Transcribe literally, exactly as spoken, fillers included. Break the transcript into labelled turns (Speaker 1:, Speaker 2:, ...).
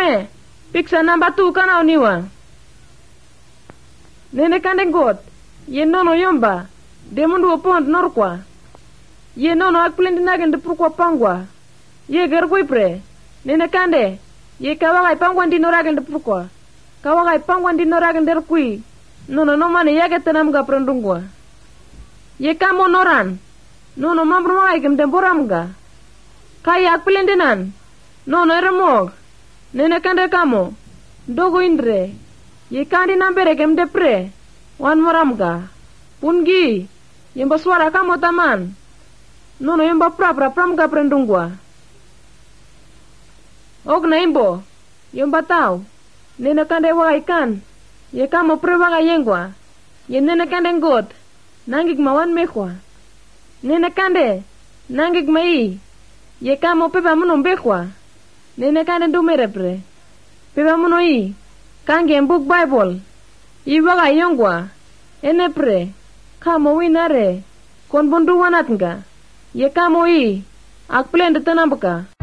Speaker 1: kane piksa namba tu kana oniwa. Nene kande got ye nono yomba demundu opond norkwa. Ye nono akplendi nagende purkwa pangwa. Ye gergui pre. Nene kande ye kawagai pangwa ndi noragende purkwa. Kawagai pangwa ndi noragende rkui. Nono nomane yage tenamga prendungwa. Ye kamo noran. Nono mamrumagai gemdemboramga. Kaya akplendinan. Nono eremog. Nene kande kamo. Dogo indre. Ye kandi nambere gemdepre. Wan moramga. Pungi. Yemba suara kamo taman. Nono yemba prapra pramga prendungwa. Ogna imbo. Yemba tau. Nene kande wagai kan. Ye kamo prewaga yengwa. Ye nene kande ngot. Nangig mawan mekwa. Nene kande. Nangig mai. Ye kamo pepa muno mbekwa. Nene kande ndumerepre. Pepa muno i. Kange book Bible. Iwaga yongwa. Enepre. Kamo winare. Kon bundu wanat nga. Ye kamo i. Akplende tanambaka.